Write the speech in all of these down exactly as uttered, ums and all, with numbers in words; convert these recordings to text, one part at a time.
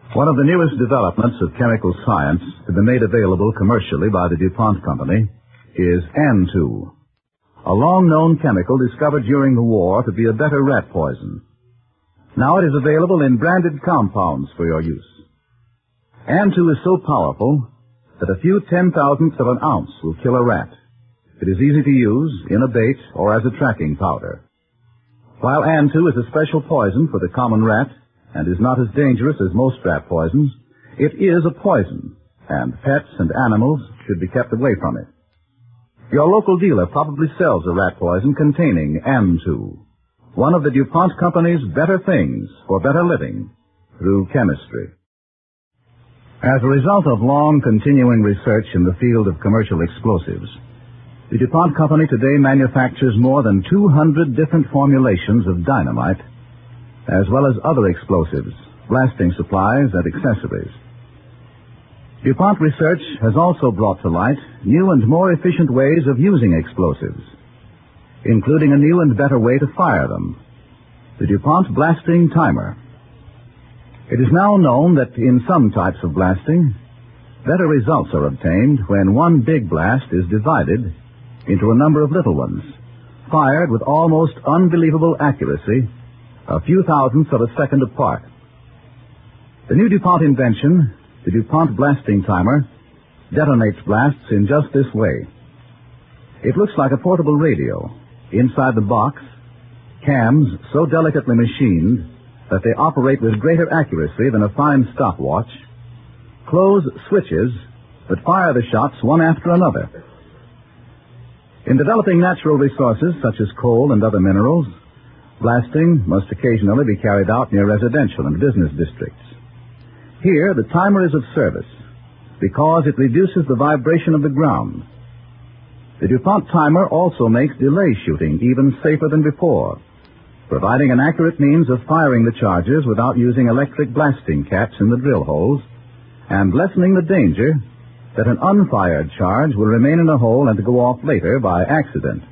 One of the newest developments of chemical science to be made available commercially by the DuPont Company is An two, a long-known chemical discovered during the war to be a better rat poison. Now it is available in branded compounds for your use. An two is so powerful that a few ten-thousandths of an ounce will kill a rat. It is easy to use in a bait or as a tracking powder. While An two is a special poison for the common rat and is not as dangerous as most rat poisons, it is a poison, and pets and animals should be kept away from it. Your local dealer probably sells a rat poison containing An two, one of the DuPont Company's better things for better living through chemistry. As a result of long continuing research in the field of commercial explosives, the DuPont Company today manufactures more than two hundred different formulations of dynamite, as well as other explosives, blasting supplies, and accessories. DuPont research has also brought to light new and more efficient ways of using explosives, including a new and better way to fire them, the DuPont Blasting Timer. It is now known that in some types of blasting, better results are obtained when one big blast is divided into a number of little ones, fired with almost unbelievable accuracy, a few thousandths of a second apart. The new DuPont invention, the DuPont Blasting Timer, detonates blasts in just this way. It looks like a portable radio. Inside the box, cams so delicately machined that they operate with greater accuracy than a fine stopwatch, close switches that fire the shots one after another. In developing natural resources such as coal and other minerals, blasting must occasionally be carried out near residential and business districts. Here, the timer is of service because it reduces the vibration of the ground. The DuPont timer also makes delay shooting even safer than before, providing an accurate means of firing the charges without using electric blasting caps in the drill holes, and lessening the danger that an unfired charge will remain in a hole and go off later by accident.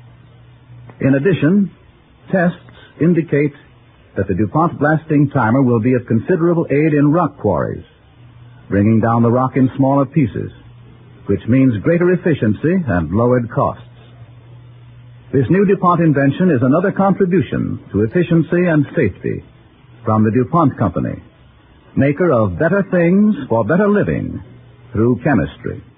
In addition, tests indicate that the DuPont Blasting Timer will be of considerable aid in rock quarries, bringing down the rock in smaller pieces, which means greater efficiency and lowered costs. This new DuPont invention is another contribution to efficiency and safety from the DuPont Company, maker of better things for better living through chemistry.